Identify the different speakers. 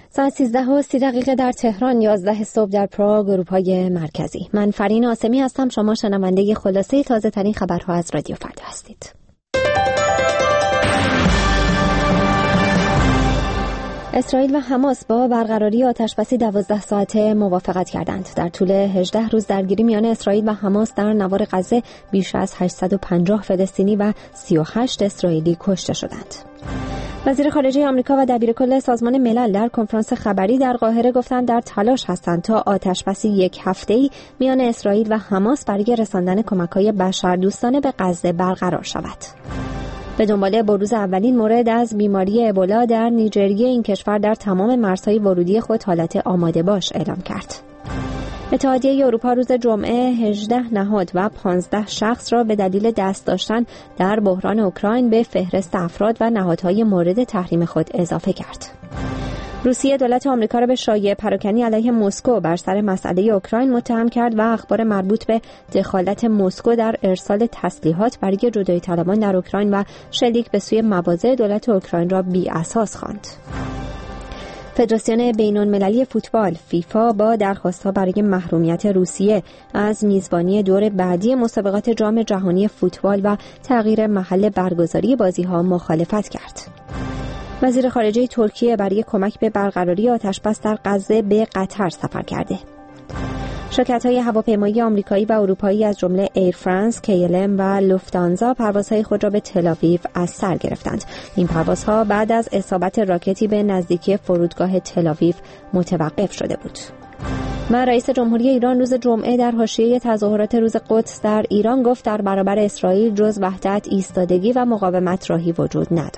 Speaker 1: ساعت 13:30 در تهران، 11 صبح در پراگ، اروپای مرکزی. من فرین آسمی هستم. شما شنونده خلاصه تازه ترین خبرها از رادیو فردا هستید. اسرائیل و حماس با برقراری آتش‌بسی 12 ساعته موافقت کردند. در طول 18 روز درگیری میان اسرائیل و حماس در نوار غزه بیش از 850 فلسطینی و 38 اسرائیلی کشته شدند. وزیر خارجه آمریکا و دبیرکل سازمان ملل در کنفرانس خبری در قاهره گفتند در تلاش هستند تا آتش‌بسی یک هفته‌ای میان اسرائیل و حماس برای رساندن کمک‌های بشردوستانه به غزه برقرار شود. به دنبال بروز اولین مورد از بیماری ابولا در نیجریه، این کشور در تمام مرزهای ورودی خود حالت آماده باش اعلام کرد. اتحادیه اروپا روز جمعه 18 نهاد و 15 شخص را به دلیل دست داشتن در بحران اوکراین به فهرست افراد و نهادهای مورد تحریم خود اضافه کرد. روسیه دولت آمریکا را به شایعه پراکنی علیه مسکو بر سر مسئله اوکراین متهم کرد و اخبار مربوط به دخالت مسکو در ارسال تسلیحات برای جدایی طلبان در اوکراین و شلیک به سوی مواضع دولت اوکراین را بی اساس خواند. فدراسیون بین‌المللی فوتبال فیفا با درخواست‌ها برای محرومیت روسیه از میزبانی دور بعدی مسابقات جام جهانی فوتبال و تغییر محل برگزاری بازی‌ها مخالفت کرد. وزیر خارجه ترکیه برای کمک به برقراری آتش‌بس در غزه به قطر سفر کرده. شرکت‌های هواپیمایی آمریکایی و اروپایی از جمله ایر فرانس، KLM و لوفتانزا پروازهای خود را به تل‌آویو از سر گرفتند. این پروازها بعد از اصابت راکتی به نزدیکی فرودگاه تل‌آویو متوقف شده بود. و رئیس جمهوری ایران روز جمعه در حاشیه تظاهرات روز قدس در ایران گفت در برابر اسرائیل جز وحدت، ایستادگی و مقاومت راهی وجود ندارد.